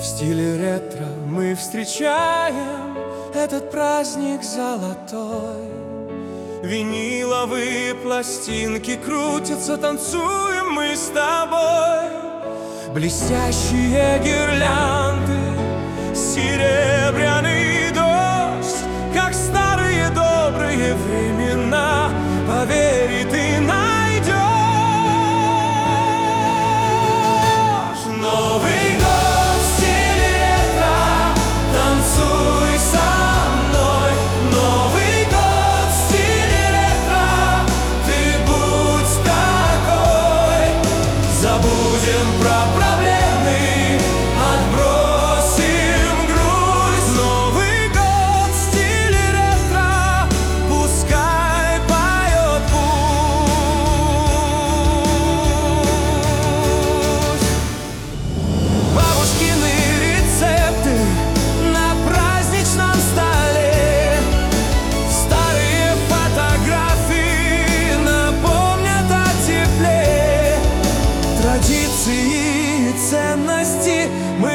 стиле ретро мы встречаем этот праздник золотой. Виниловые пластинки крутятся, танцуем мы с тобой. Блестящие гирлянды, серебряный дождь, как старые добрые времена. Поверь, и ты найдешь. Новый год в стиле ретро, танцуй со мной. Новый год в стиле ретро, ты будь такой. Забудем про проблемы, отбросим грусть. Новый год в стиле ретро, пускай поет пусть. Бабушкины рецепты на праздничном столе, старые фотографии напомнят о тепле. Традиции и ценности мы